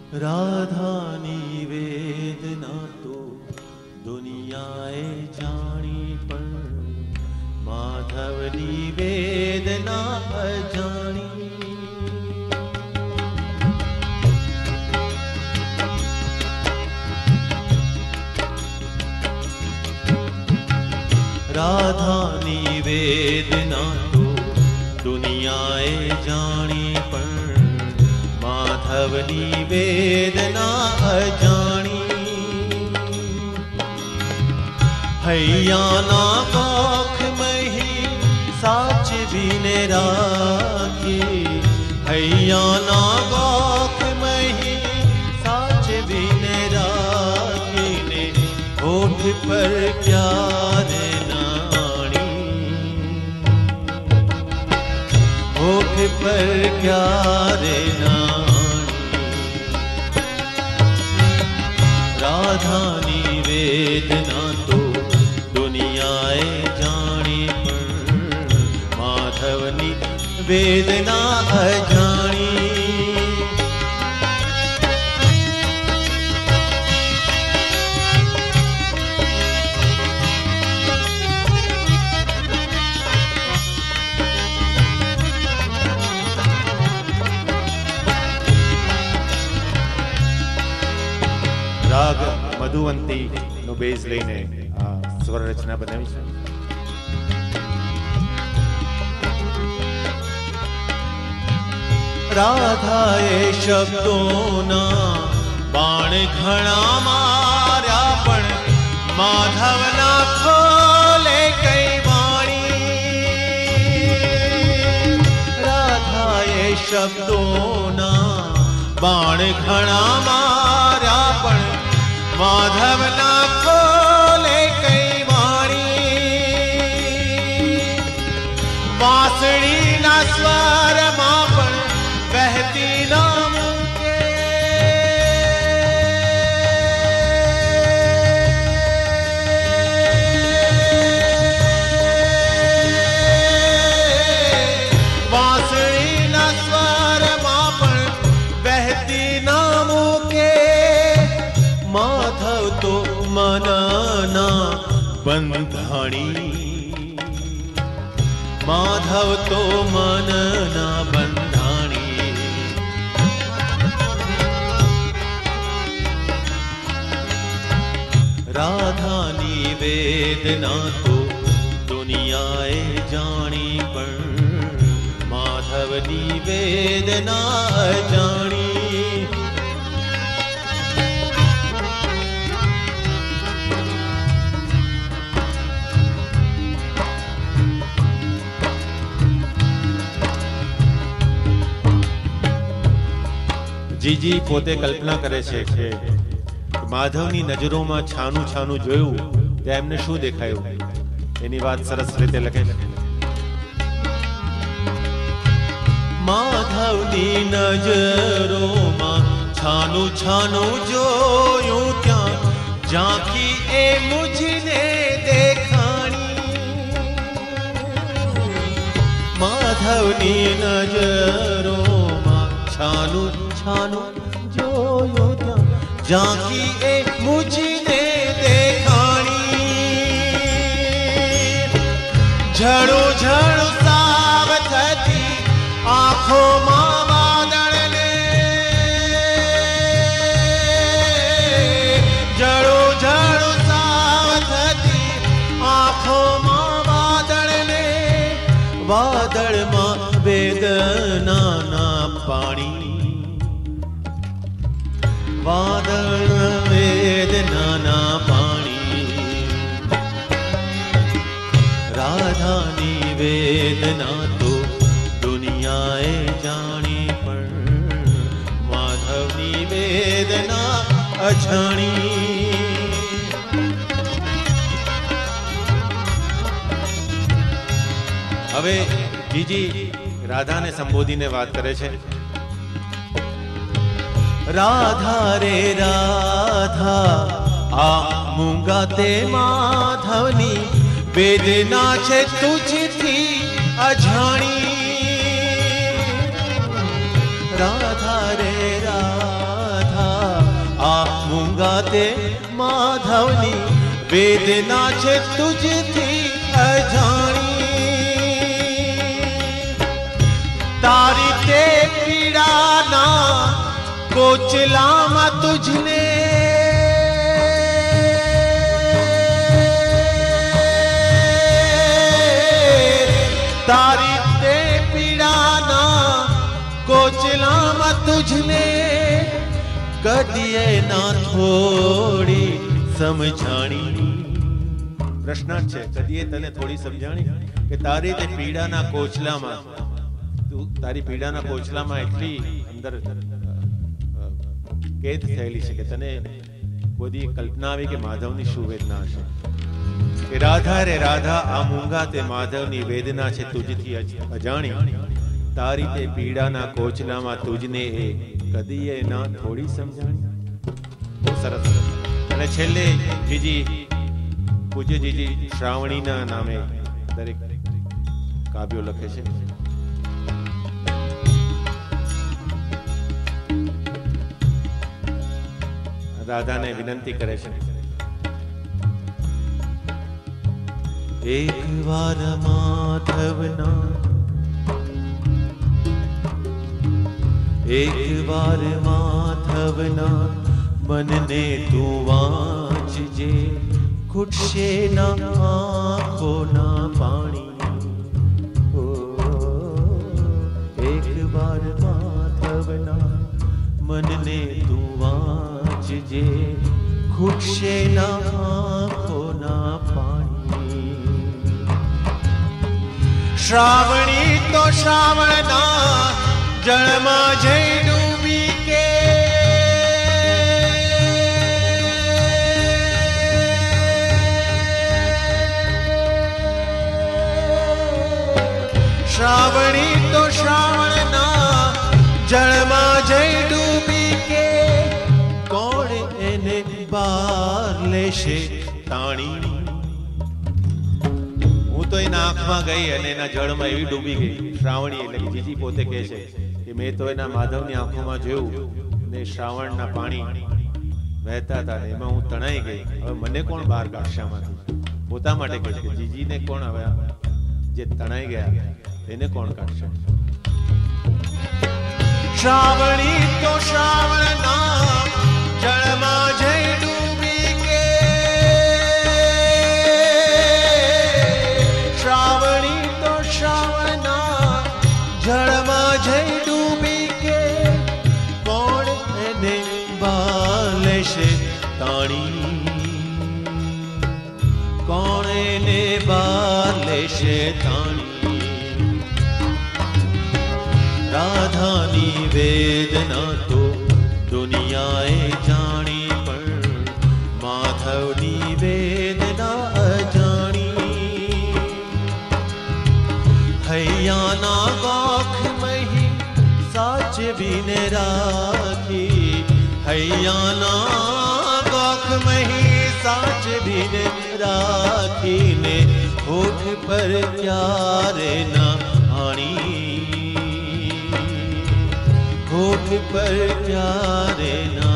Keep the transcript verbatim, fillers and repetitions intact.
રાધાની વેદના તો દુનિયાએ જાણી પણ માધવની વેદના અજાણી. રાધાની વેદના તો દુનિયાએ જાણી પણ માધવની વેદના અજાણી. હૈયાના કોખ મહી સાચવીને રાખી, હૈયાના કોખ મહી સાચવીને રાખીને હોઠ પર ક્યારે હોઠ પર ક્યારે નાણી. રાધાની વેદના તો દુનિયાએ જાણી પણ માધવની વેદના અજાણી. રાગ મધુવંતી નો બેઝ લઈને આ સ્વર રચના બનાવી છે. રાધાએ શબ્દોના બાણ ઘણા માર્યા પણ માધવના ખોલે કઈ વાણી. રાધાએ શબ્દોના બાણ ઘણા માર્યા પણ માધવના ખોલે કઈ વાણી. વાંસળીના સ્વરમાં પણ વહેતી ના મૂકે, વાંસળીના સ્વરમાં પણ વહેતી ના મૂકે. માધવ તો મનના બંધાણી, માધવ તો મનના બંધાણી. રાધાની વેદના તો દુનિયાએ જાણી પણ માધવની વેદના અજાણી. જીજી પોતે કલ્પના કરે છે કે માધવની નજરોમાં છાનું છાનું જોયું તો એમને શું દેખાયું. એની વાત સરસ રીતે લખે છે. માધવની નજરોમાં છાનું છાનું જોયું ત્યાં ઝાંખી એ મુझને દેખાણી. માધવની નજરોમાં છાનું છાનું જોયું ત્યાં ઝાંખી એ મુझને દેખાણી. ઝડું ઝડું સાવ થતી આંખોમાં વાદળને, ઝડું ઝડું સાવ થતી આંખોમાં વાદળને, વાદળમાં વેદનાના પાણી, વાદળ વેદનાના પાણી. રાધાની વેદના તો દુનિયાએ જાણી પણ માધવની વેદના અજાણી. હવે જીજી રાધાને સંબોધીને વાત કરે છે. રાધા રે રાધા આ મૂંગા તે માધવની વેદના છે તુજથી અજાણી. રાધા રે રાધા તે માધવની વેદના છે તુજથી અજાણી તારી તે પીડાના કોચલામાં તુજને તારી તે પીડાના કોચલામાં તુજને કદીએ ના થોડી સમજાણી પ્રશ્નાર્થ છે કદીએ તને થોડી સમજાણી કે તારી તે પીડાના કોચલામાં તું તારી પીડાના કોચલામાં એટલી અંદર કેદ થયેલી છે કે તને કોઈ કલ્પના આવી કે માધવની શું વેદના હશે કે રાધા રે રાધા આ મૂંગા તે માધવની વેદના છે તુજથી અજાણી તારી તે પીડાના કોચલામાં તુજને એ કદીએ ના થોડી સમજાણી બહુ સરસ અને છેલ્લે જીજી પૂજ્ય જીજી શ્રાવણીના નામે દરેક કાવ્યો લખે છે રાધાને વિનંતી કરે છે એક વાર માધવના એક વાર માધવના મનને તું વાંચજે ખૂટશે ના આંખોના પાણી એક વાર માધવના મનને તું વાંચજે ખૂટશે ના આંખોના પાણી શ્રાવણી તો શ્રાવણના જળમાં જઈ ડૂબી કે શ્રાવણી તો શ્રાવણના જળમાં જઈ ડૂબી કે કોણ એને બાર લેશે તાણી હું તો એના આંખમાં ગઈ અને એના જળમાં એવી ડૂબી ગઈ શ્રાવણી એટલે કે જીજી પોતે કહે છે કે મેં તો એના માધવની આંખોમાં જોયું ને શ્રાવણના પાણી વહેતા હતા એમાં હું તણાઈ ગઈ હવે મને કોણ બહાર કાઢશે આમાંથી પોતા માટે કહે કે જીજીને કોણ હવે જે તણાઈ ગયા એને કોણ કાઢશે શ્રાવણી તો શ્રાવણના જળમાં જઈ ડૂબી કે શ્રાવણી તો શ્રાવણના જળમાં જઈ ડૂબી કે કોણ એને બાલેશે તાણી કોણ એને બાલેશે તાણી રાધાની વેદના તો દુનિયાએ જાણી પણ માધવની વેદના અજાણી હૈયાના ગોખ મહી સાચવીને રાખી હૈયાના ગોખ મહી સાચવીને રાખીને હોઠ પર ક્યારે ના આણી હોઠ પર ક્યારે ના